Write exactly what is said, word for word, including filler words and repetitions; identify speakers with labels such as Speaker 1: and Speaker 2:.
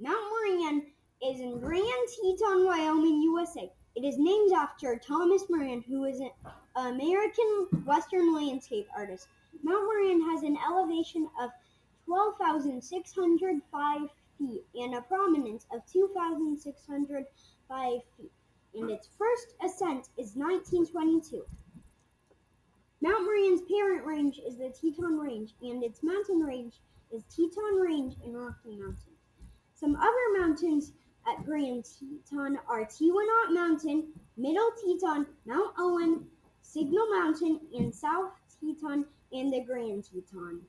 Speaker 1: Mount Moran is in Grand Teton, Wyoming, U S A. It is named after Thomas Moran, who is an American Western landscape artist. Mount Moran has an elevation of twelve thousand six hundred five feet and a prominence of two thousand six hundred five feet, and its first ascent is nineteen twenty-two. Mount Moran's parent range is the Teton Range, and its mountain range is Teton Range and Rocky Mountain. Some other mountains at Grand Teton are Keweenaw Mountain, Middle Teton, Mount Owen, Signal Mountain, and South Teton and the Grand Teton.